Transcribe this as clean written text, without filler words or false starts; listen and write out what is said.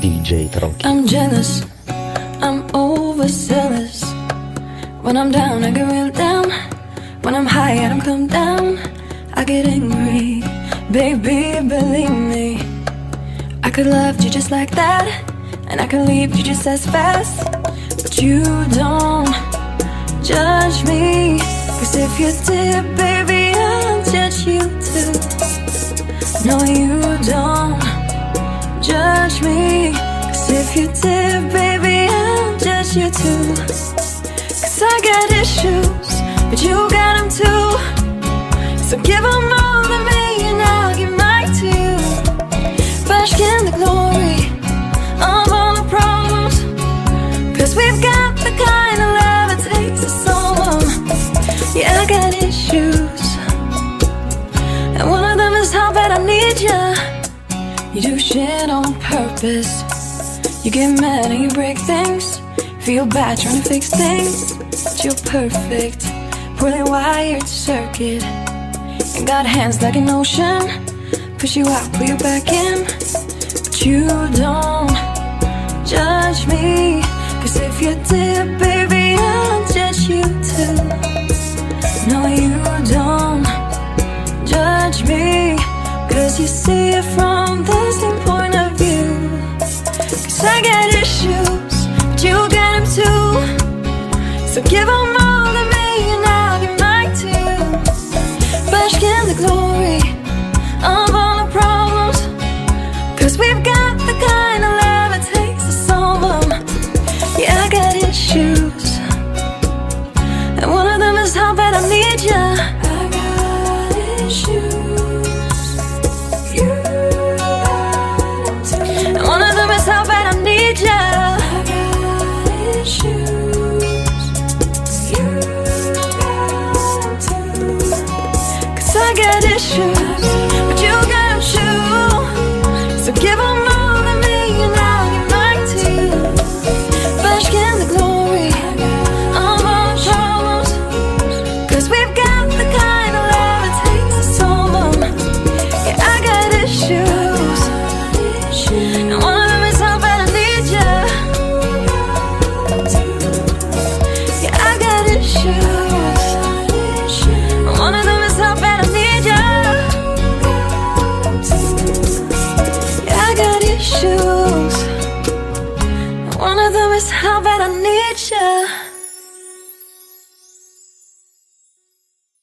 DJ Tronky. I'm jealous, I'm overzealous. When I'm down, I get real down. When I'm high, I don't come down. I get angry, baby, believe me. I could love you just like that, and I could leave you just as fast. But you don't judge me, 'cause if you did, baby, I'll judge you too. No, you don't judge me, 'cause if you did, baby, I'll judge you too. 'Cause I got issues, but you got them too. So give them all to me and I'll give mine to you. Bask in the glory of all the problems, 'cause we've got the kind of love that takes us home. Yeah, I got issues, and one of them is how bad I need you. You do shit on purpose. You get mad and you break things. Feel bad trying to fix things, but you're perfect. Poorly wired circuit, and got hands like an ocean. Push you out, pull you back in. But you don't judge me, 'cause if you did, baby, I'll judge you too. No, you don't judge me, 'cause you see it from the same point of view. 'Cause I got issues, but you got them too. So give them